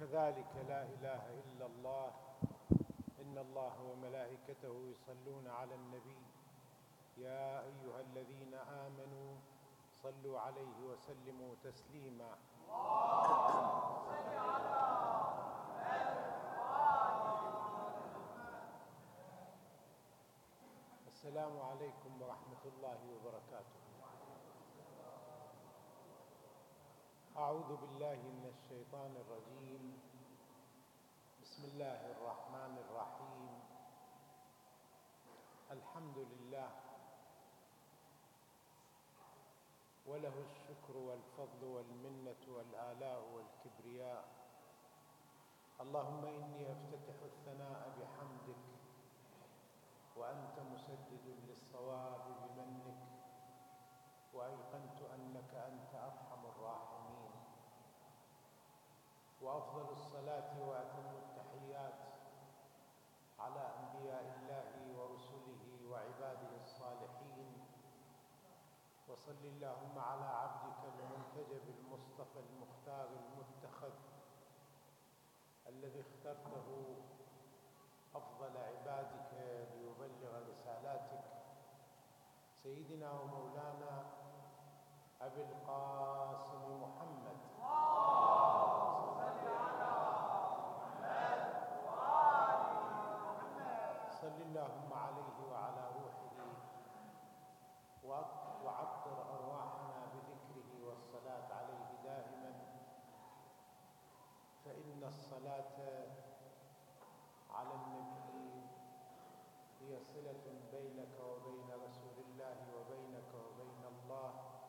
وكذلك لا إله إلا الله إن الله وملائكته يصلون على النبي يا أيها الذين آمنوا صلوا عليه وسلموا تسليما. السلام عليكم ورحمة الله وبركاته. أعوذ بالله من الشيطان الرجيم. بسم الله الرحمن الرحيم. الحمد لله وله الشكر والفضل والمنة والآلاء والكبرياء. اللهم إني أفتتح الثناء بحمدك وأنت مسدد للصواب بمنك، وأيقنت أنك أنت أرحم الراحمين. وأفضل الصلاة وأتم التحيات على أنبياء الله ورسله وعباده الصالحين. وصل اللهم على عبدك المنتجب المصطفى المختار المتخذ الذي اخترته أفضل عبادك ليبلغ رسالاتك، سيدنا ومولانا أبي القاسم محمد صل اللهم عليه وعلى روحه وعطر أرواحنا بذكره والصلاة عليه دائما، فإن الصلاة على النبي هي صلة بينك وبين رسول الله وبينك وبين الله.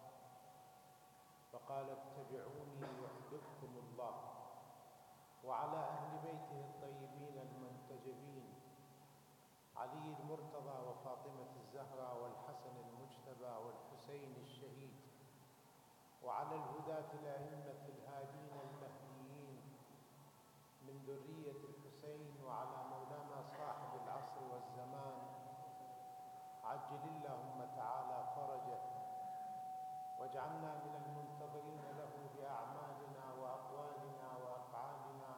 فقال اتبعوني يحببكم الله. وعلى أهل بيته الطيبين المنتجبين علي المرتضى وفاطمة الزهراء والحسن المجتبى والحسين الشهيد، وعلى الهداة الأئمة الهادين المهديين من ذرية الحسين، وعلى مولانا صاحب العصر والزمان عجل اللهم تعالى فرجه، واجعلنا من المنتظرين له بأعمالنا وأقوالنا وأفعالنا.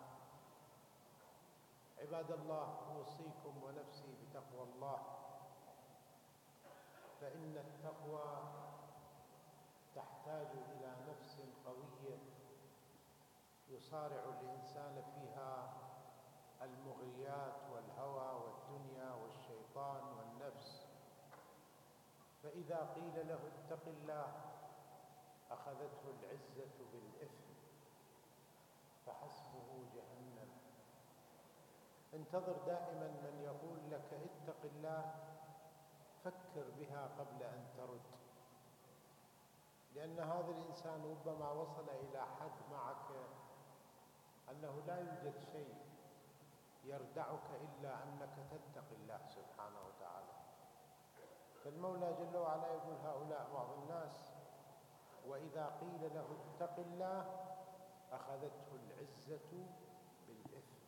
عباد الله، أوصيكم ونفسي بتقوى الله، فإن التقوى تحتاج إلى نفس قوية يصارع الإنسان فيها المغريات والهوى والدنيا والشيطان والنفس. فإذا قيل له اتق الله أخذته العزة بالإثم فحسبه جهنم. انتظر دائما من يقول لك اتق الله، فكر بها قبل أن ترد، لأن هذا الإنسان ربما وصل إلى حد معك أنه لا يوجد شيء يردعك إلا أنك تتقي الله سبحانه وتعالى. فالمولى جل وعلا يقول هؤلاء بعض الناس وإذا قيل له اتق الله أخذته العزة بالإثم.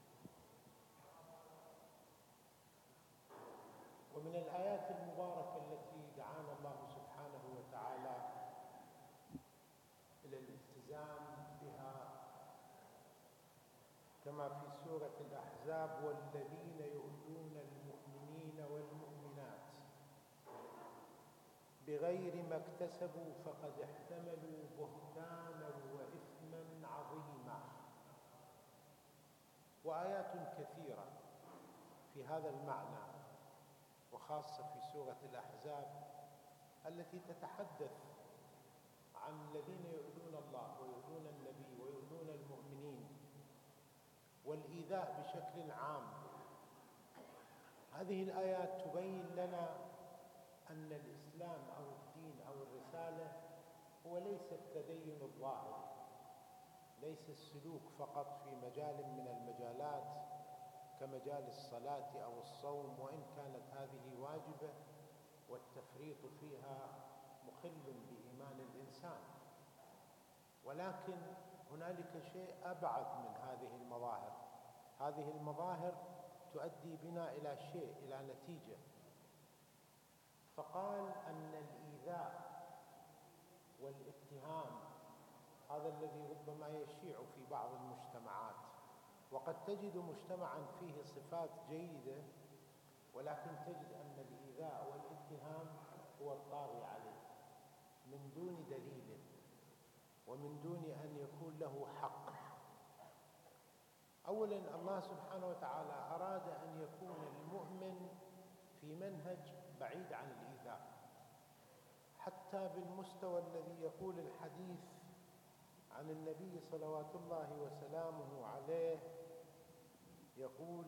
ومن الآيات المباركة التي دعانا الله سبحانه وتعالى إلى الالتزام بها كما في سورة الأحزاب: والذين يؤذون المؤمنين والمؤمنات بغير ما اكتسبوا فقد احتملوا بهتانا وإثما عظيما. وآيات كثيرة في هذا المعنى، وخاصة في سورة الأحزاب التي تتحدث عن الذين يؤذون الله ويؤذون النبي ويؤذون المؤمنين والإيذاء بشكل عام. هذه الآيات تبين لنا أن الإسلام أو الدين أو الرسالة هو ليس التدين الظاهري، ليس السلوك فقط في مجال من المجالات كمجال الصلاة أو الصوم، وإن كانت هذه واجبة والتفريط فيها مخل بإيمان الإنسان، ولكن هنالك شيء أبعد من هذه المظاهر. هذه المظاهر تؤدي بنا إلى شيء، إلى نتيجة. فقال أن الإيذاء والاتهام هذا الذي ربما يشيع في بعض المجتمعات وقد تجد مجتمعا فيه صفات جيدة، ولكن تجد أن الإيذاء والاتهام هو الطاغي عليه من دون دليل ومن دون أن يكون له حق. أولا، الله سبحانه وتعالى أراد أن يكون المؤمن في منهج بعيد عن الإيذاء، حتى بالمستوى الذي يقول الحديث عن النبي صلوات الله وسلامه عليه، يقول: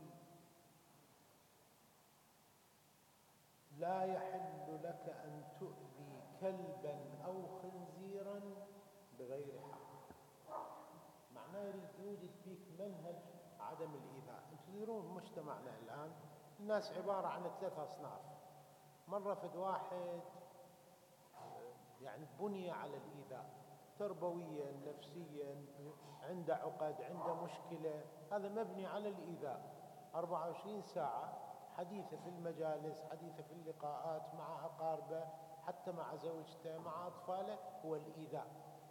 لا يحل لك أن تؤذي كلبا أو خنزيرا بغير حق. معناه يريد يوجد فيك منهج عدم الإيذاء. أنتم تدرون مجتمعنا الآن الناس عبارة عن 3 أصناف. من رفض واحد يعني بني على الإيذاء تربويا نفسيا، عنده عقد، عنده مشكلة، هذا مبني على الإيذاء 24 ساعة، حديثه في المجالس، حديثه في اللقاءات مع أقاربه، حتى مع زوجته، مع أطفاله، هو الإيذاء.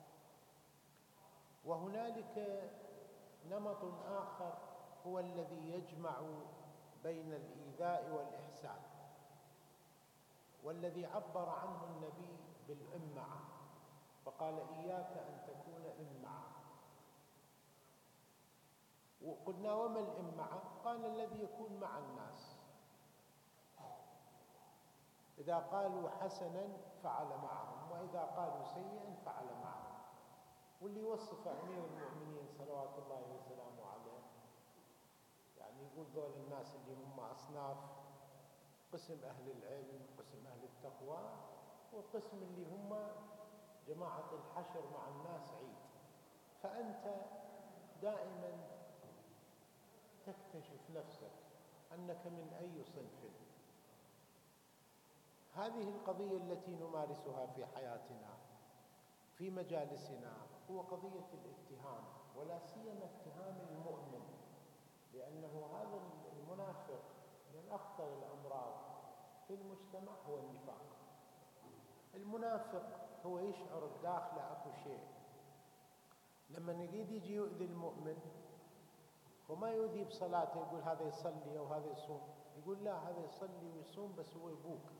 وهنالك نمط آخر هو الذي يجمع بين الإيذاء والإحسان، والذي عبر عنه النبي بالإمعة، فقال: إياك أن تكون إمعة. وقلنا: وما الإمعة؟ قال: الذي يكون مع الناس، إذا قالوا حسنا فعل معهم، وإذا قالوا سيئا فعل معهم. واللي يوصف أمير المؤمنين صلوات الله وسلامه عليه، يعني يقول ذول الناس اللي هم أصناف: قسم أهل العلم، قسم أهل التقوى، وقسم اللي هم جماعة الحشر مع الناس عيد. فأنت دائما تكتشف نفسك أنك من أي صنف. هذه القضية التي نمارسها في حياتنا في مجالسنا هو قضية الاتهام، ولا سيما اتهام المؤمن، لأنه هذا المنافق من أخطر الأمراض في المجتمع هو النفاق. المنافق هو يشعر بداخله أكو شيء، لما يريد يجي يؤذي المؤمن وما يؤذي بصلاته، يقول هذا يصلي أو هذا يصوم، يقول لا، هذا يصلي ويصوم بس هو يبوك،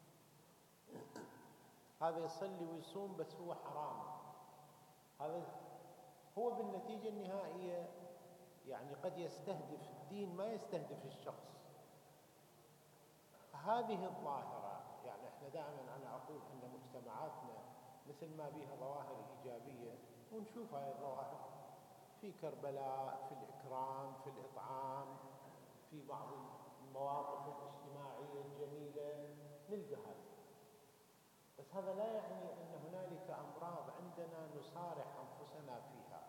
هذا يصلي ويصوم بس هو حرام. هذا هو بالنتيجة النهائية يعني قد يستهدف الدين، ما يستهدف الشخص. هذه الظاهرة يعني احنا دائما أنا أقول أن مجتمعاتنا مثل ما بها ظواهر إيجابية، ونشوف هذه الظواهر في كربلاء، في الإكرام، في الإطعام، في بعض المواقف الاجتماعية الجميلة نلقى هذا. بس هذا لا يعني أن هنالك أمراض عندنا نصارح أنفسنا فيها،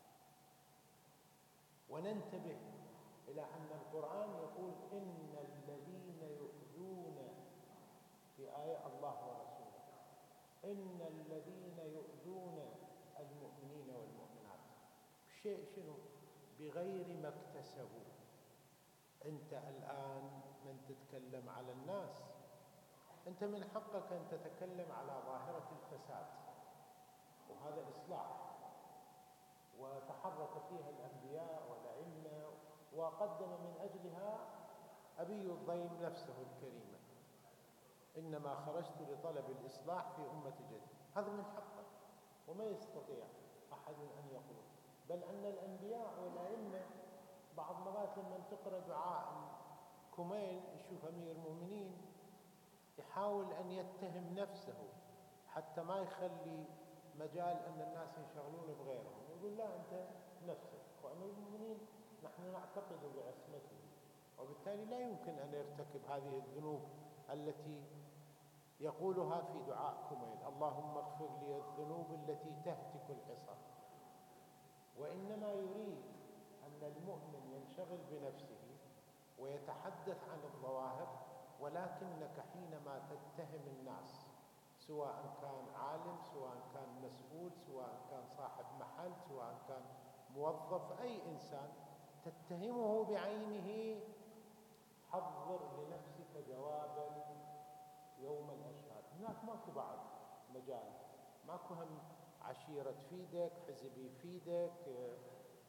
وننتبه إلى أن القرآن يقول: إن الذين يؤذون، في آية الله ورسوله، إن الذين يؤذون المؤمنين والمؤمنات شيء شنو؟ بغير ما اكتسبوا. أنت الآن من تتكلم على الناس، أنت من حقك أن تتكلم على ظاهرة الفساد، وهذا إصلاح، وتحرك فيها الأنبياء والأئمة، وقدم من أجلها أبي الضيم نفسه الكريمة: إنما خرجت لطلب الإصلاح في أمة جدي. هذا من حقك، وما يستطيع أحد أن يقول. بل أن الأنبياء والأئمة بعض مرات لما تقرأ دعاء كميل، يشوف أمير المؤمنين يحاول أن يتهم نفسه حتى ما يخلي مجال أن الناس ينشغلون بغيرهم، يقول: لا، أنت نفسك. وأمير المؤمنين نحن نعتقد بعصمته، وبالتالي لا يمكن أن يرتكب هذه الذنوب التي يقولها في دعاء كميل: اللهم اغفر لي الذنوب التي تهتك الحصى. وإنما يريد أن المؤمن ينشغل بنفسه ويتحدث عن الظواهر، ولكنك حينما تتهم الناس، سواء كان عالم، سواء كان مسؤول، سواء كان صاحب محل، سواء كان موظف، أي إنسان تتهمه بعينه، حضر لنفسك جوابا يوم الأشهاد. هناك ماكو بعد مجال، ماكو هم عشيرة تفيدك، حزب يفيدك،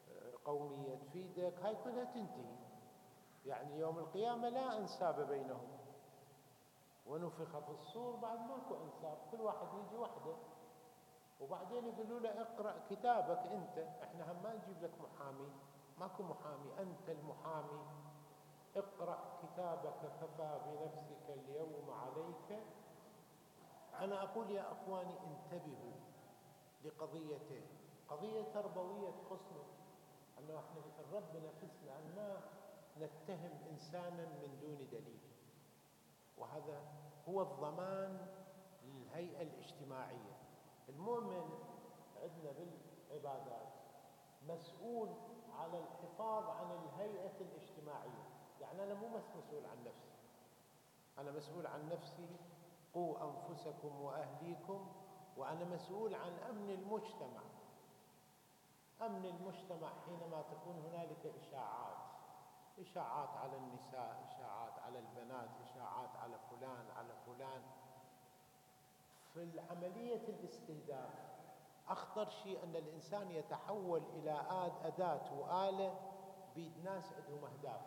قومية تفيدك، هاي كلها تنتهي. يعني يوم القيامة لا أنساب بينهم، ونفخ في الصور بعد ماكو أنساب، كل واحد يجي وحده، وبعدين يقولوا له اقرأ كتابك أنت، احنا هم ما نجيب لك محامي، ماكو محامي، أنت المحامي، اقرأ كتابك كفى بنفسك اليوم عليك. أنا أقول يا أخواني انتبهوا لقضيتين، قضية تربوية تخصنا، أنه احنا الرب بنفسنا أن ما نتهم إنسانا من دون دليل، وهذا هو الضمان للهيئة الاجتماعية. المؤمن عندنا بالعبادات مسؤول على الحفاظ عن الهيئة الاجتماعية، يعني أنا مو بس مسؤول عن نفسي، أنا مسؤول عن نفسي، قوا أنفسكم وأهليكم، وأنا مسؤول عن أمن المجتمع. أمن المجتمع حينما تكون هنالك إشاعات على النساء، إشاعات على البنات، إشاعات على فلان على فلان، في عملية الاستهداف أخطر شيء أن الإنسان يتحول إلى أداة وآلة بيد ناس عندهم أهداف.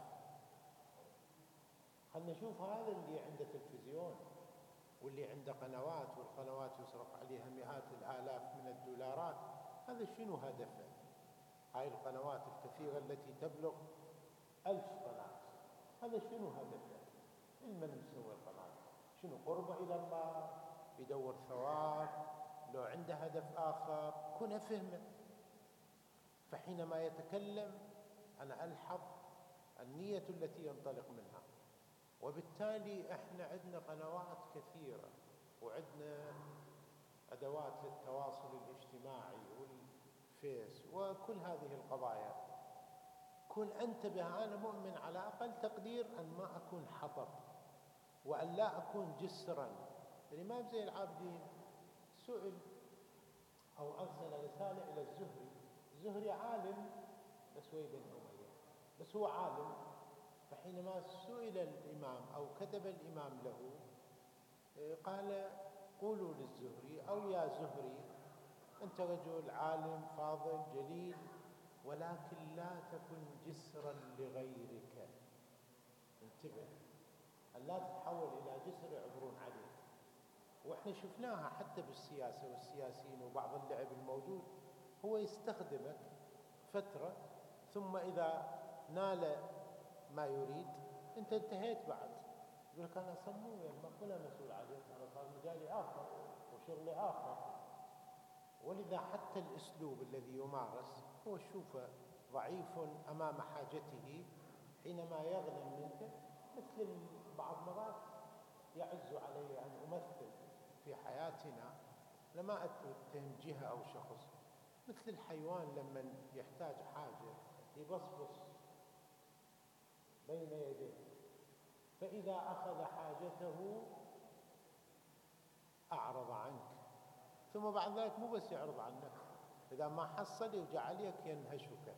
خلنا نشوف هذا اللي عنده تلفزيون واللي عنده قنوات، والقنوات يصرف عليها مئات الآلاف من الدولارات، هذا شنو هدفه؟ هاي القنوات الكثيرة التي تبلغ 1000 قناة، هذا شنو هدفه؟ من مسوي القناة؟ شنو قربه إلى الله؟ يدور ثواب؟ لو عنده هدف آخر كن أفهمه. فحينما يتكلم أنا ألحظ النية التي ينطلق منها، وبالتالي احنا عندنا قنوات كثيرة وعندنا أدوات للتواصل الاجتماعي والفيس وكل هذه القضايا. كن أنتبه، أنا مؤمن على أقل تقدير أن ما أكون حطب، وأن لا أكون جسرا. الإمام زين العابدين سئل أو أرسل رسالة إلى الزهري عالم بس وين بن أمية، بس هو عالم. فحينما سئل الإمام أو كتب الإمام له قال قولوا للزهري أو يا زهري أنت رجل عالم فاضل جليل، ولكن لا تكن جسرا لغيرك. انتبه أن لا تتحول إلى جسر يعبرون عليك. وإحنا شفناها حتى بالسياسة والسياسيين وبعض اللعب الموجود، هو يستخدمك فترة ثم إذا نال ما يريد أنت انتهيت بعد، يقول لك أنا صمويا ما كنا مسؤول عليك، أنا صار مجالي آخر وشغلي آخر. ولذا حتى الأسلوب الذي يمارس هو شوفه ضعيف أمام حاجته حينما يغنم منك. مثل بعض مرات يعز علي أن أمثل في حياتنا، لما أتهم جهة أو شخص، مثل الحيوان لما يحتاج حاجة يبصبص بين يديه، فإذا أخذ حاجته أعرض عنك، ثم بعد ذلك مو بس يعرض عنك، إذا ما حصل يرجع عليك ينهشك.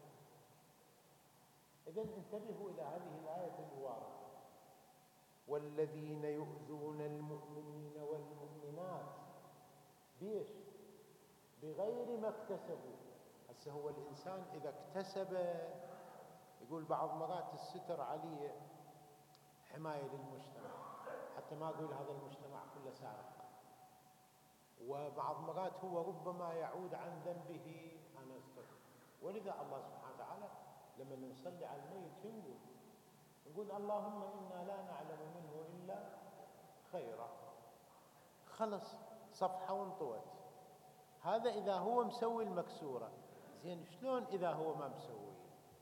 إذن انتبهوا إلى هذه الآية المباركة: والذين يؤذون المؤمنين والمؤمنات بيش بغير ما اكتسبوا. هسه هو الإنسان إذا اكتسب، يقول بعض مرات الستر عليه حماية للمجتمع، حتى ما أقول هذا المجتمع كله سارق، وبعض مرات هو ربما يعود عن ذنبه أنا استغفر. ولذا الله سبحانه وتعالى لما نصلي على الميت نقول اللهم إنا لا نعلم منه إلا خيرا، خلص صفحة وانطوت. هذا إذا هو مسوي المكسورة، زين شلون إذا هو ما مسوي؟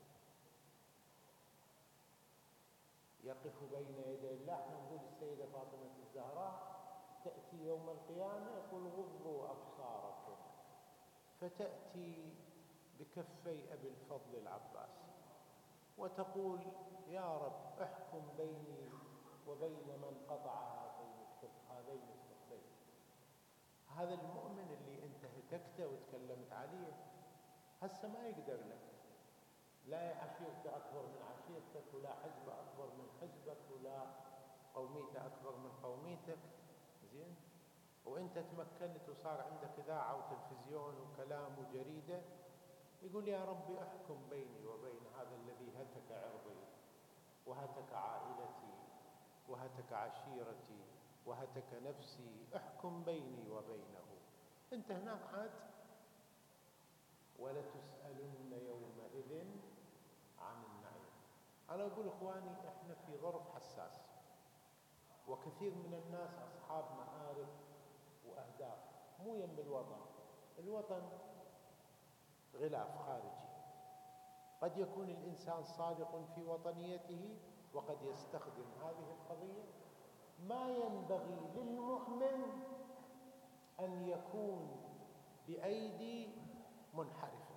يقف بين يدي الله. نقول السيدة فاطمة الزهراء تأتي يوم القيامة يقول غضوا أبصاركم، فتأتي بكفي أبي الفضل العباس وتقول يا رب احكم بيني وبين من قطع هذين الكفين. هذا المؤمن اللي انت هتكته وتكلمت عليه هسه ما يقدر لك، لا عشيرته أكبر من عشيرتك، ولا حزبه أكبر من حزبك، ولا قوميته أكبر من قوميتك. زين، وانت تمكنت وصار عندك إذاعة وتلفزيون وكلام وجريدة، يقول يا ربي احكم بيني وبين وهتك عائلتي وهتك عشيرتي وهتك نفسي، احكم بيني وبينه. انت هناك عاد ولتسألن يومئذ عن النعيم. أنا أقول إخواني، إحنا في ظرف حساس، وكثير من الناس أصحاب مآرب وأهداف مو يم الوطن. الوطن غلاف خارجي، قد يكون الإنسان صادق في وطنيته وقد يستخدم هذه القضية. ما ينبغي للمؤمن أن يكون بأيدي منحرفة.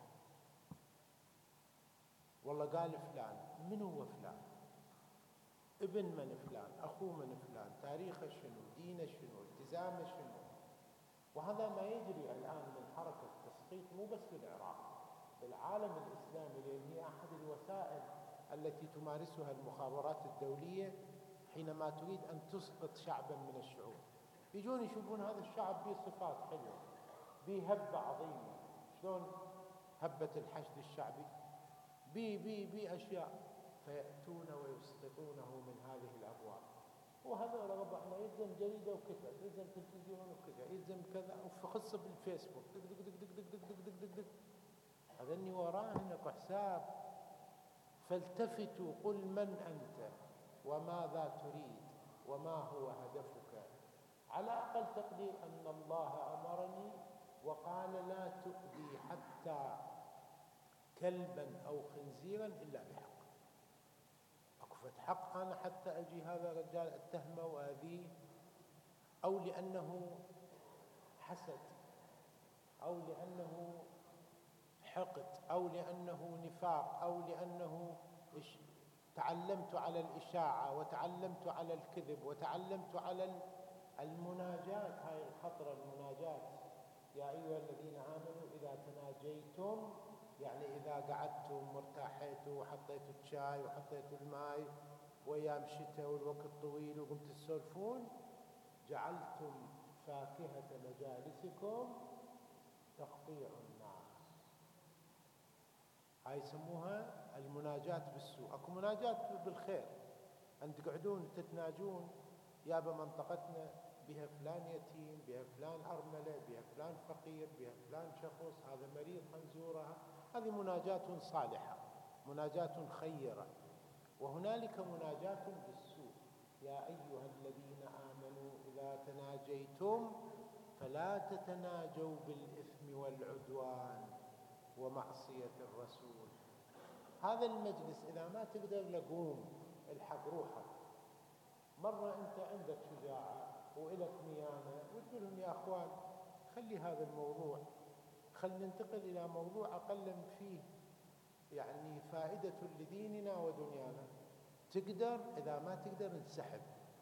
والله قال فلان، من هو فلان؟ ابن من فلان؟ أخوه من فلان؟ تاريخه شنو؟ دينه شنو؟ التزامه شنو؟ وهذا ما يجري الآن من حركة تسقيط، مو بس في العراق، بالعالم الإسلامي، لأن هي أحد الوسائل التي تمارسها المخابرات الدولية حينما تريد أن تسقط شعبا من الشعوب. يجون يشوفون هذا الشعب به صفات حلوة، به هبة عظيمة، شلون هبة الحشد الشعبي، بي أشياء، فيأتون ويسقطونه من هذه الأبواب. وهذا ربعنا يلزم جريدة وكتب، يلزم تلفزيون وكذا، يلزم كذا، وخصه بالفيسبوك دق دق دق دق دق دق دق دق دق. هذني وراهنك حساب. فالتفتوا، قل من أنت وماذا تريد وما هو هدفك. على أقل تقدير أن الله أمرني وقال لا تؤذي حتى كلبا أو خنزيرا إلا بحق. أكو فت حق أنا حتى أجي هذا الرجال أتهمه وأذيه، أو لأنه حسد، أو لأنه حقد، أو لأنه نفاق، أو لأنه تعلمت على الإشاعة، وتعلمت على الكذب، وتعلمت على المناجاة. هاي الخطرة، المناجاة. يا أيها الذين آمنوا إذا تناجيتم، يعني إذا قعدتم مرتاحيتوا وحطيتوا الشاي وحطيتوا الماء وأيام شتاء والوقت طويل وقمت تسولفون، جعلتم فاكهة مجالسكم تقطيع الناس. هاي يسموها المناجاة بالسوء. اكو مناجاة بالخير، أن تقعدون تتناجون، يابا منطقتنا بها فلان يتيم، بها فلان أرملة، بها فلان فقير، بها فلان شخص هذا مريض خنزورها. هذه مناجاة صالحة، مناجاة خيرة. وهنالك مناجاة بالسوء. يا أيها الذين آمنوا إذا تناجيتم فلا تتناجوا بالإثم والعدوان ومعصية الرسول. هذا المجلس إذا ما تقدر لقوم الحق روحك. مرة أنت عندك شجاعة وإلك ميانة وتقول لهم يا أخوان خلي هذا الموضوع، خلينا ننتقل إلى موضوع أقل فيه يعني فائدة لديننا ودنيانا. تقدر، إذا ما تقدر انسحب،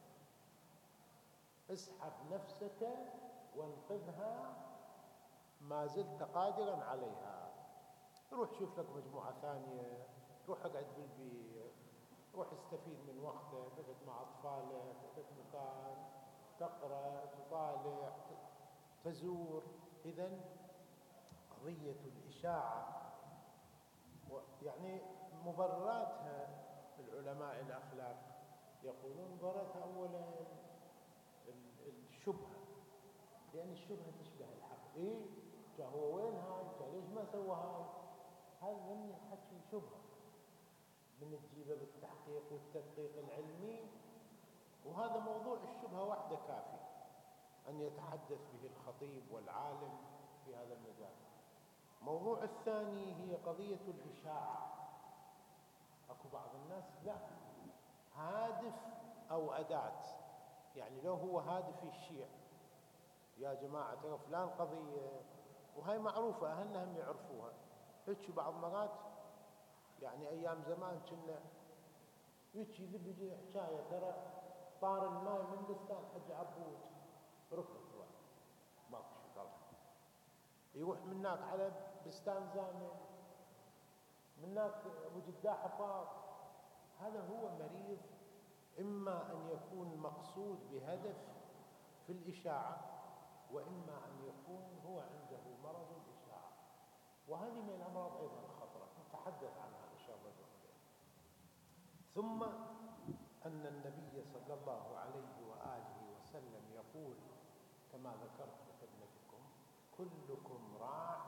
اسحب نفسك وانقذها ما زلت قادرا عليها. روح شوف لك مجموعة ثانية، روح اقعد بالبيت، روح استفيد من وقتك، اقعد مع أطفالك، اقعد مكان تقرأ، تطالع، تزور. إذن قضية الإشاعة يعني مبرراتها العلماء الأخلاق يقولون مبرراتها أولا الشبهة، لأن الشبهة تشبه الحق. إيه هو وين هاي؟ ليش ما سوى هاي؟ هذا من الحكي شبهة، من تجيبه بالتحقيق والتدقيق العلمي. وهذا موضوع الشبهة وحده كافي أن يتحدث به الخطيب والعالم في هذا المجال. موضوع الثاني هي قضية الإشاعة. أكو بعض الناس لا، هادف أو أداة، يعني لو هو هادف الشيع، يا جماعة ترى فلان قضية، وهي معروفة أهلنا هم يعرفوها. هيك بعض مرات يعني أيام زمان كنا يجي ذبي حكاية، ترى طار الماء من بستان حج عبود ركض واحد ماكو شو طلع، يروح مناك على بستان زامل، مناك أبو جداح حفاظ. هذا هو مريض، إما أن يكون مقصود بهدف في الإشاعة، وإما أن يكون هو عنده مرض الإشاعة. وهذه من الأمراض أيضا الخطرة، نتحدث عنها إن شاء الله. ثم أن النبي صلى الله عليه وآله وسلم يقول كما ذكرت لخدمتكم: كلكم راع،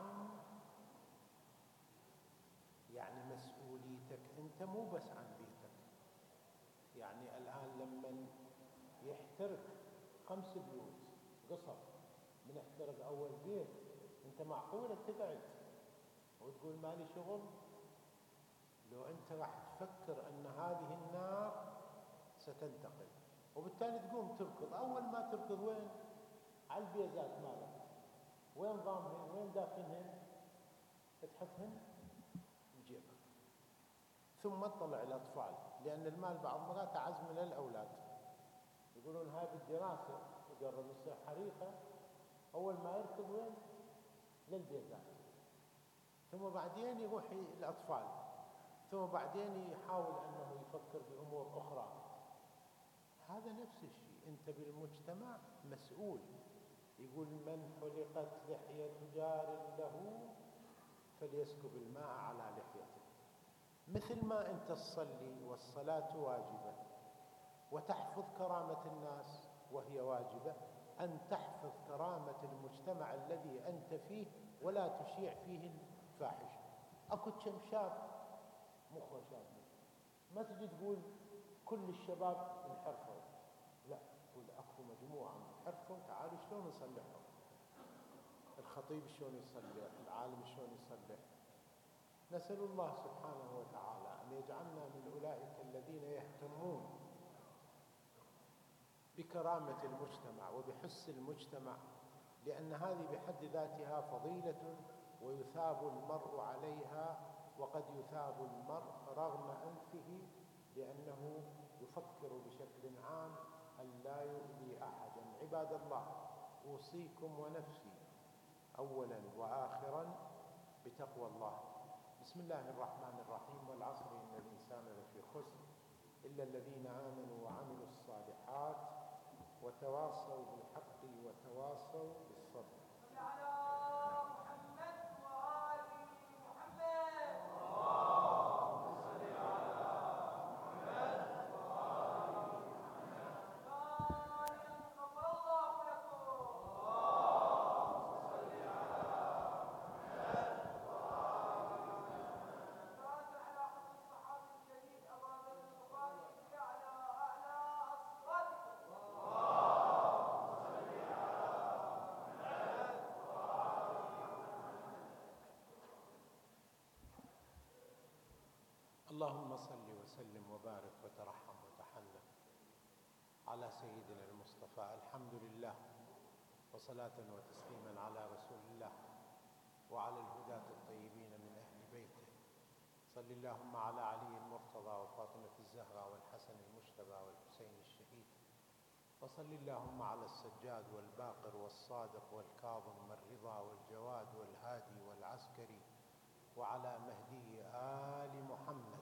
يعني مسؤوليتك أنت مو بس عن بيتك. يعني الآن لما يحترق 5 بيوت قصر، من احترق أول بيت، أنت معقولة تقعد وتقول مالي شغل؟ لو أنت راح تفكر أن هذه النار ستنتقل، وبالتالي تقوم تركض. أول ما تركض وين؟ على البيزات مالك، وين ضامهن؟ وين دافنهن؟ تحطهن بجيبك. ثم تطلع الأطفال، لأن المال بعض مرات أعز من الأولاد. يقولون هاي بالدراسة مجرد يصير حريقة أول ما يركض وين؟ للبيزات، ثم بعدين يروح الأطفال، ثم بعدين يحاول أنه يفكر بأمور أخرى. هذا نفس الشيء، أنت بالمجتمع مسؤول. يقول: من حلقت لحية جار له فليسكب الماء على لحيته. مثل ما أنت تصلي والصلاة واجبة وتحفظ كرامة الناس وهي واجبة، أن تحفظ كرامة المجتمع الذي أنت فيه ولا تشيع فيه الفاحشة. أكو كم شاب مخه شاب، ما تجي تقول كل الشباب انحرفوا، لا، تقول أكو مجموعة انحرفوا، تعالوا شلون نصلحهم؟ الخطيب شلون يصلح؟ العالم شلون يصلح؟ نسأل الله سبحانه وتعالى أن يجعلنا من أولئك الذين يهتمون بكرامة المجتمع وبحس المجتمع، لأن هذه بحد ذاتها فضيلة ويثاب المرء عليها، وقد يثاب المرء رغم أنفه، لأنه يفكر بشكل عام أن لا يؤذي أحدا. عباد الله، أوصيكم ونفسي أولا وآخرا بتقوى الله. بسم الله الرحمن الرحيم: والعصر إن الإنسان لفي خسر إلا الذين آمنوا وعملوا الصالحات وتواصوا بالحق وتواصوا بالصبر. اللهم صل وسلم وبارك وترحم وتحنن على سيدنا المصطفى. الحمد لله، وصلاة وتسليما على رسول الله وعلى الهداة الطيبين من أهل بيته. صل اللهم على علي المرتضى وفاطمة الزهراء والحسن المجتبى والحسين الشهيد. وصل اللهم على السجاد والباقر والصادق والكاظم الرضا والجواد والهادي والعسكري وعلى مهدي آل محمد.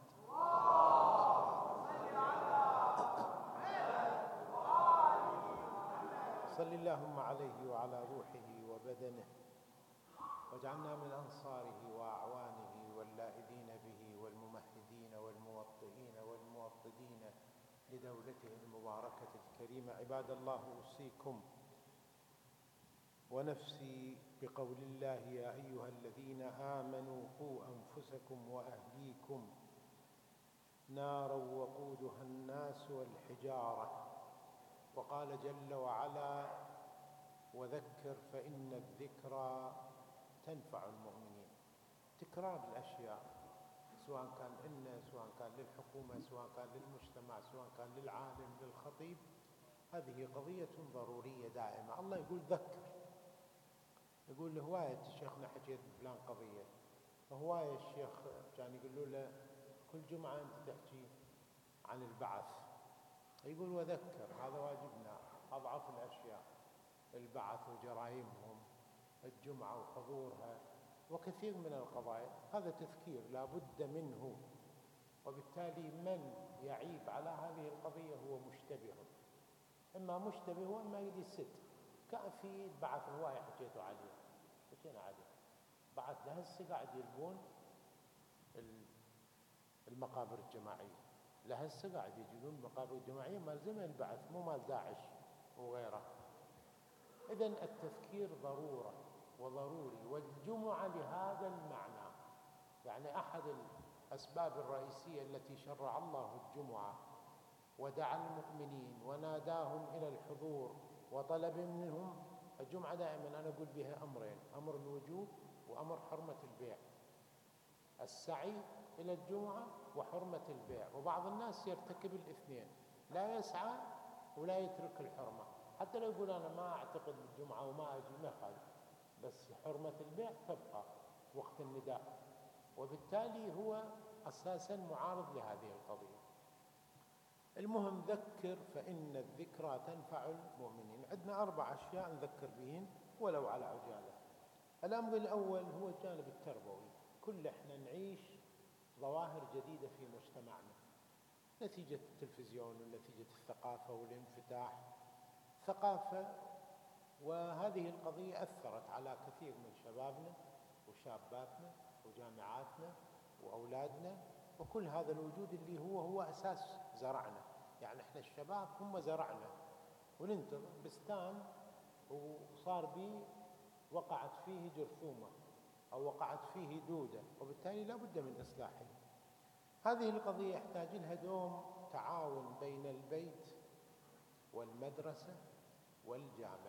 صل اللهم عليه وعلى روحه وبدنه، واجعلنا من أنصاره وأعوانه واللائذين به والممهدين والموطئين والموطدين لدولته المباركة الكريمة. عباد الله، أوصيكم ونفسي بقول الله: يا أيها الذين آمنوا قوا أنفسكم وأهليكم نارا وقودها الناس والحجارة. وقال جل وعلا: وذكر فإن الذكرى تنفع المؤمنين. تكرار الأشياء، سواء كان لنا، سواء كان للحكومة، سواء كان للمجتمع، سواء كان للعالم، للخطيب، هذه قضية ضرورية دائمة. الله يقول ذكر، يقول هواية شيخنا حكيت بفلان قضية، هواية الشيخ كان يقولوا له كل جمعة أنت تحكي عن البعث، يقول وذكر. هذا واجبنا، أضعف الأشياء، البعث وجرائمهم، الجمعة وحضورها، وكثير من القضايا، هذا تذكير لا بد منه. وبالتالي من يعيب على هذه القضية هو مشتبه، إما مشتبه وإما يريد ستر. كان في البعث هواية حكينا عليه بعث لهسه قاعد يلقون المقابر الجماعية، لهسه قاعد يجدون مقابر جماعية مال زمن البعث، مو مال داعش وغيره. إذن التذكير ضرورة وضروري، والجمعة لهذا المعنى. يعني أحد الأسباب الرئيسية التي شرع الله الجمعة ودعا المؤمنين وناداهم إلى الحضور وطلب منهم الجمعة، دائما أنا أقول بها أمرين: أمر الوجوب وأمر حرمة البيع، السعي إلى الجمعة وحرمة البيع. وبعض الناس يرتكب الاثنين، لا يسعى ولا يترك الحرمة، حتى لو يقول أنا ما أعتقد بالجمعة وما أجي، ما يخالف، بس حرمة البيع تبقى وقت النداء، وبالتالي هو أساساً معارض لهذه القضية. المهم، ذكر فإن الذكرى تنفع المؤمنين. عندنا 4 أشياء نذكر بهن ولو على عجالة. الأمر الأول هو الجانب التربوي. كل إحنا نعيش ظواهر جديدة في مجتمعنا نتيجة التلفزيون ونتيجة الثقافة والانفتاح ثقافة، وهذه القضية أثرت على كثير من شبابنا وشاباتنا وجامعاتنا وأولادنا، وكل هذا الوجود اللي هو أساس زرعنا. يعني إحنا الشباب هم زرعنا، وننتظر بستان وصار بي وقعت فيه جرثومة أو وقعت فيه دودة، وبالتالي لا بد من إصلاحه. هذه القضية يحتاج لها دوم تعاون بين البيت والمدرسة والجامع،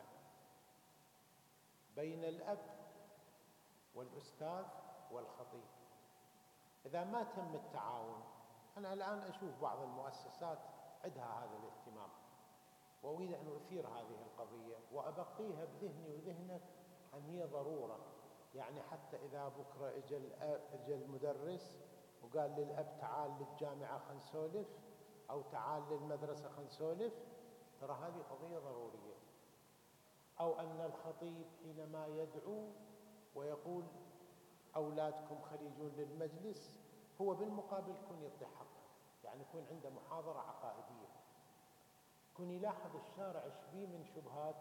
بين الأب والأستاذ والخطيب. إذا ما تم التعاون، أنا الآن أشوف بعض المؤسسات عندها هذا الاهتمام، وأريد أن أثير هذه القضية وأبقيها بذهني وذهنك أن هي ضرورة. يعني حتى إذا بكرة إجا المدرس وقال للأب تعال للجامعة خلينا نسولف، أو تعال للمدرسة خلينا نسولف، ترى هذه قضية ضرورية. أو أن الخطيب حينما يدعو ويقول أولادكم خليجون للمجلس، هو بالمقابل يكون يعطي حقه، يعني يكون عنده محاضرة عقائدية، يكون يلاحظ الشارع ايش بيه من شبهات.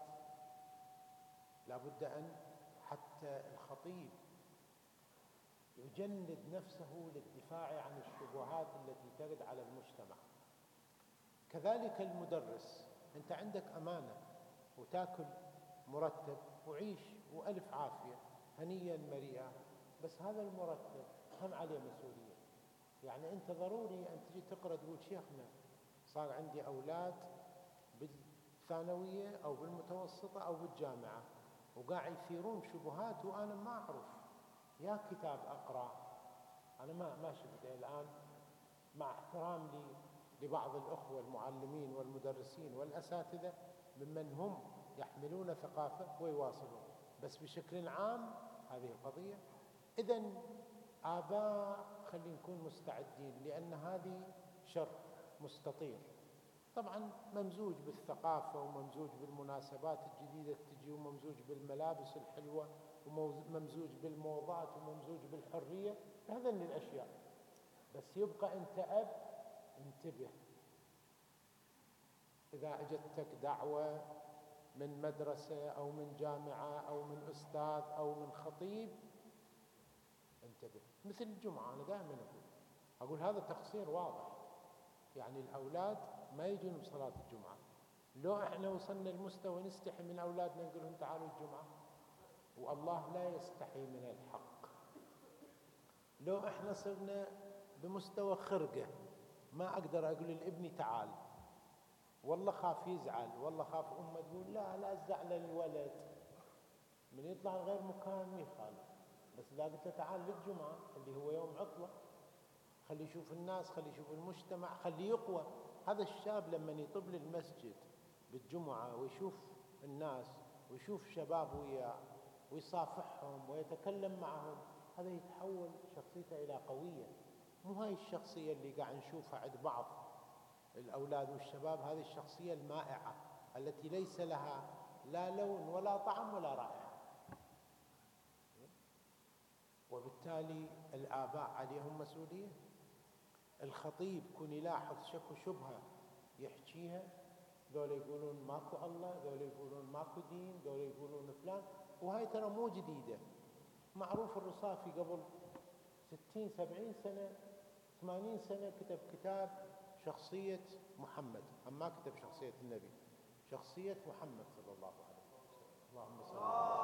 لابد أن حتى الخطيب يجند نفسه للدفاع عن الشبهات التي ترد على المجتمع. كذلك المدرس، أنت عندك أمانة وتاكل مرتب وعيش وألف عافية هنيا مريئا، بس هذا المرتب هم عليه مسؤولية. يعني أنت ضروري أن تجي تقرأ تقول شيخنا صار عندي أولاد بالثانوية أو بالمتوسطة أو بالجامعة وقاعد يثيرون شبهات وأنا ما أعرف يا كتاب أقرأ. أنا ما شفت الآن، مع احترام لي لبعض الأخوة المعلمين والمدرسين والأساتذة ممن هم يحملون ثقافة ويواصلون، بس بشكل عام هذه القضية. إذن آباء خلينا نكون مستعدين، لأن هذه شر مستطير، طبعا ممزوج بالثقافة وممزوج بالمناسبات الجديدة تجي، وممزوج بالملابس الحلوة وممزوج بالموضات وممزوج بالحرية، هذين الأشياء. بس يبقى أنت أب انتبه، إذا أجتك دعوة من مدرسة أو من جامعة أو من أستاذ أو من خطيب انتبه. مثل الجمعة، أنا دائما أقول هذا تقصير واضح، يعني الأولاد ما يجون بصلاة الجمعة. لو إحنا وصلنا لمستوى نستحي من أولادنا نقول لهم تعالوا الجمعة، والله لا يستحي من الحق. لو إحنا صرنا بمستوى خرقة ما أقدر أقول لابني تعال، والله خاف يزعل، والله خاف أمه تقول لا تزعل الولد، من يطلع غير مكان ما يخالف. بس إذا قلت له تعال للجمعة اللي هو يوم عطلة، خلي يشوف الناس، خلي يشوف المجتمع، خلي يقوى. هذا الشاب لما يطب للمسجد بالجمعة ويشوف الناس ويشوف شباب وياه ويصافحهم ويتكلم معهم، هذا يتحول شخصيته إلى قوية. مو هاي الشخصية اللي قاعد نشوفها عند بعض الأولاد والشباب، هذه الشخصية المائعة التي ليس لها لا لون ولا طعم ولا رائحة. وبالتالي الآباء عليهم مسؤولية. الخطيب كن يلاحظ شكو شبهة يحكيها، ذولا يقولون ماكو الله، ذولا يقولون ماكو دين، ذولا يقولون فلان. وهاي ترى مو جديدة، معروف. الرصافي قبل 60 70 سنة 80 سنة كتب كتاب شخصية محمد، أما كتب شخصية النبي، شخصية محمد صلى الله عليه وسلم. اللهم صل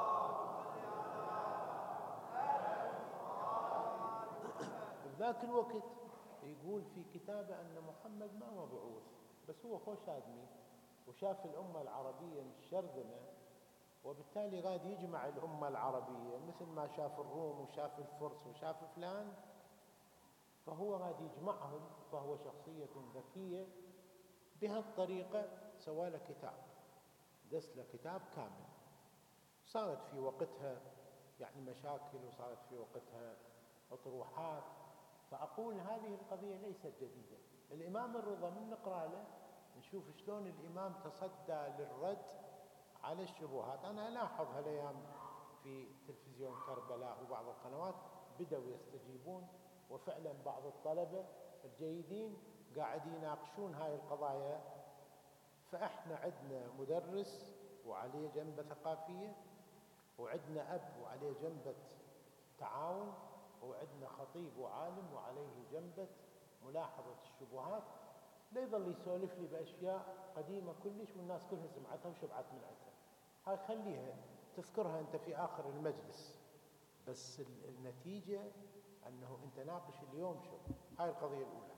على ذاك الوقت يقول في كتابه أن محمد ما مبعوث، بس هو خوش آدمي وشاف الأمة العربية متشرذمة، وبالتالي غاد يجمع الأمة العربية مثل ما شاف الروم وشاف الفرس وشاف فلان، فهو غاد يجمعهم. فهو شخصية ذكية، بهالطريقة سوى له كتاب، دس له كتاب كامل. صارت في وقتها يعني مشاكل، وصارت في وقتها أطروحات. فأقول هذه القضية ليست جديدة. الإمام الرضا من نقرأ له نشوف شلون الإمام تصدى للرد على الشبهات. أنا ألاحظ هالأيام في تلفزيون كربلاء وبعض القنوات بدأوا يستجيبون، وفعلا بعض الطلبة الجيدين قاعد يناقشون هاي القضايا. فإحنا عندنا مدرس وعليه جنبة ثقافية، وعندنا أب وعليه جنبة تعاون، وعندنا خطيب وعالم وعليه جنبة ملاحظة الشبهات. لا يظل يسولف لي بأشياء قديمة كلش والناس كلها سمعتها وشبعت من عندها. هاي خليها تذكرها أنت في آخر المجلس، بس النتيجة أنه أنت ناقش اليوم شو. هاي القضية الأولى.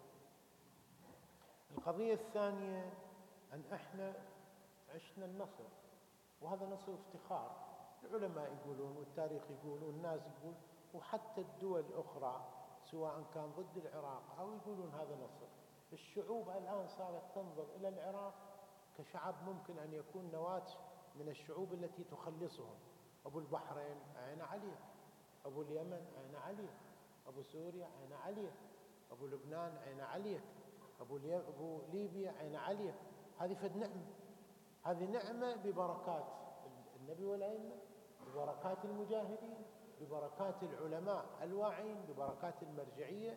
القضية الثانية أن إحنا عشنا النصر، وهذا نصر افتخار. العلماء يقولون والتاريخ يقولون والناس يقول، وحتى الدول الأخرى سواء كان ضد العراق أو يقولون هذا نصر. الشعوب الآن صارت تنظر إلى العراق كشعب ممكن أن يكون نواة من الشعوب التي تخلصهم. أبو البحرين عين عليه، أبو اليمن عين عليه، أبو سوريا عين عليه، أبو لبنان عين عليه، أبو ليبيا عين عليه. هذه فد نعمة، هذه نعمة ببركات النبي والأئمة، ببركات المجاهدين، ببركات العلماء الواعين، ببركات المرجعية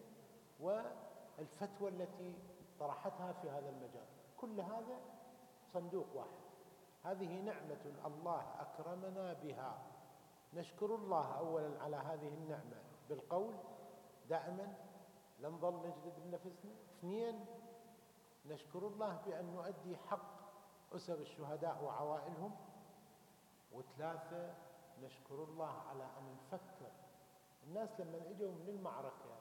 والفتوى التي طرحتها في هذا المجال. كل هذا صندوق واحد. هذه نعمة الله أكرمنا بها، نشكر الله أولا على هذه النعمة بالقول دائما، لا نظل نجلد بنفسنا. اثنين، نشكر الله بأن نؤدي حق أسر الشهداء وعوائلهم. وثلاثة، نشكر الله على أن نفكر. الناس لما اجوا من المعركة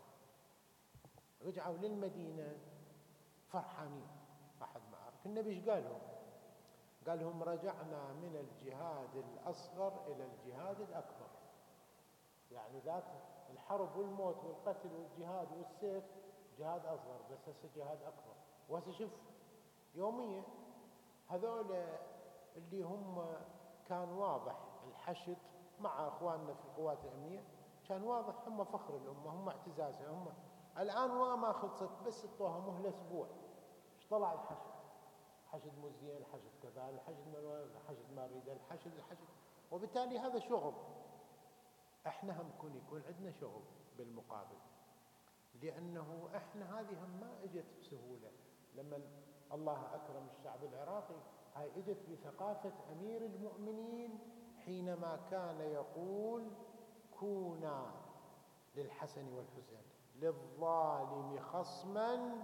رجعوا للمدينة فرحانين. أحد معارك النبي ايش قال لهم؟ قال لهم رجعنا من الجهاد الأصغر إلى الجهاد الأكبر. يعني ذاك الحرب والموت والقتل والجهاد والسيف جهاد أصغر، بس هسه جهاد أكبر. وهسه شوف يوميا هذول اللي هم كان واضح الحشد مع أخواننا في القوات الأمنية، كان واضح هم فخر الأمة، هم اعتزازها. هم الآن وما خلصت، بس اعطوها مهلة أسبوع ايش طلع الحشد؟ حشد مزين، الحشد كذا، الحشد ما نريده، الحشد. وبالتالي هذا شغل. احنا هم يكون عندنا شغل بالمقابل، لأنه احنا هذه هم ما اجت بسهولة. لما الله أكرم الشعب العراقي، هاي اجت بثقافة أمير المؤمنين حينما كان يقول كونا للحسن والحسين للظالم خصما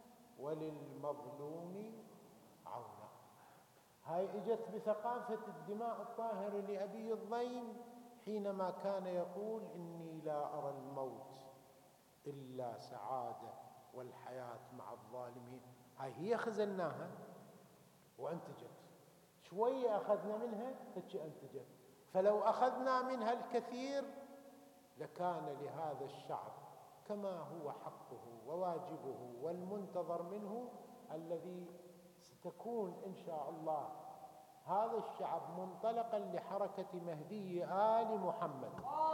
وللمظلوم عونا. هاي اجت بثقافة الدماء الطاهرة لأبي الضيم حينما كان يقول إني لا أرى الموت إلا سعادة والحياة مع الظالمين. هاي هي خزناها وانتجت، شوية أخذنا منها هيك انتجت. فلو أخذنا منها الكثير لكان لهذا الشعب كما هو حقه وواجبه والمنتظر منه، الذي ستكون إن شاء الله هذا الشعب منطلقا لحركة مهدي آل محمد.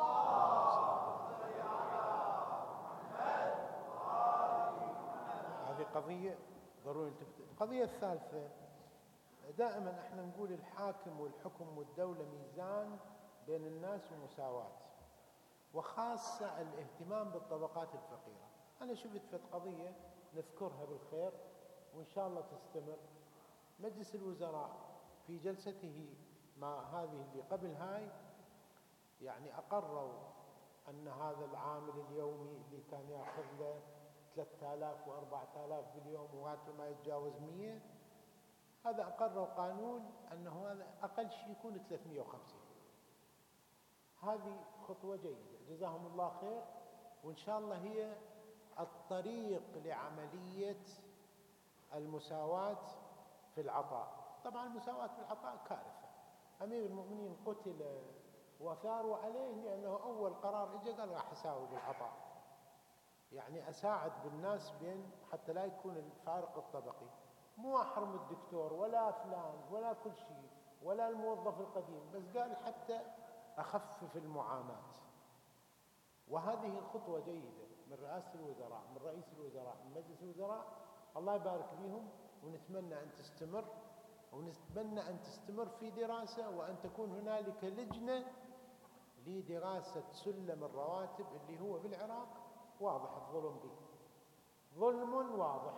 هذه قضية ضروري نلتفت. القضية الثالثة، دائما احنا نقول الحاكم والحكم والدولة ميزان بين الناس ومساواة، وخاصة الاهتمام بالطبقات الفقيرة. أنا شفت في قضية نذكرها بالخير وإن شاء الله تستمر. مجلس الوزراء في جلسته مع هذه اللي قبل هاي يعني أقروا أن هذا العامل اليومي اللي كان يأخذ له 3000 و4000 باليوم وراتبه ما يتجاوز 100، هذا أقروا قانون أنه هذا أقل شيء يكون 350. هذه خطوة جيدة، جزاهم الله خير، وإن شاء الله هي الطريق لعملية المساواة في العطاء. طبعا المساواة في العطاء كارثة. أمير المؤمنين قتل وثاروا عليه لأنه أول قرار إجا قال راح أساوي بالعطاء، يعني أساعد بالناس بين حتى لا يكون الفارق الطبقي، مو أحرم الدكتور ولا فلان ولا كل شيء ولا الموظف القديم، بس قال حتى أخفف المعاناة. وهذه خطوة جيدة من رئاسة الوزراء، من رئيس الوزراء، من مجلس الوزراء، الله يبارك بهم، ونتمنى أن تستمر، ونتمنى أن تستمر في دراسة، وأن تكون هنالك لجنة لدراسة سلم الرواتب اللي هو بالعراق واضح الظلم به، ظلم واضح.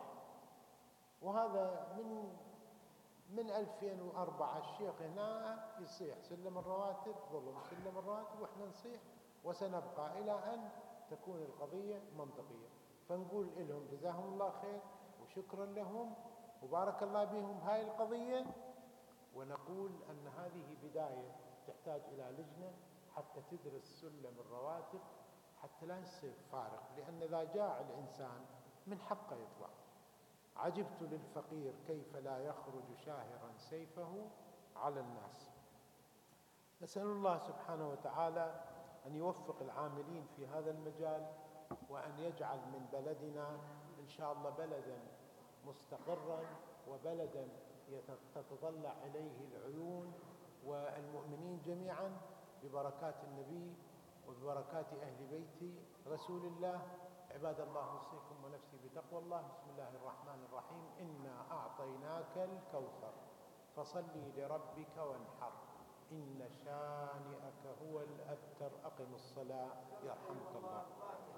وهذا من 2004 الشيخ هنا يصيح سلم الرواتب ظلم، سلم الرواتب، وإحنا نصيح وسنبقى إلى أن تكون القضية منطقية. فنقول لهم جزاهم الله خير وشكرا لهم وبارك الله بهم هاي القضية، ونقول أن هذه بداية تحتاج إلى لجنة حتى تدرس سلم الرواتب، حتى لا يصير فارق، لأن إذا جاع الإنسان من حقه يطلع. عجبت للفقير كيف لا يخرج شاهرا سيفه على الناس. نسأل الله سبحانه وتعالى أن يوفق العاملين في هذا المجال، وأن يجعل من بلدنا إن شاء الله بلدا مستقرا، وبلدا تتطلع إليه العيون والمؤمنين جميعا، ببركات النبي وببركات أهل بيت رسول الله. عباد الله، أوصيكم ونفسي بتقوى الله. بسم الله الرحمن الرحيم. إنا أعطيناك الكوثر فصل لربك وانحر، إن شانئك هو الأبتر. أقم الصلاة يرحمك الله.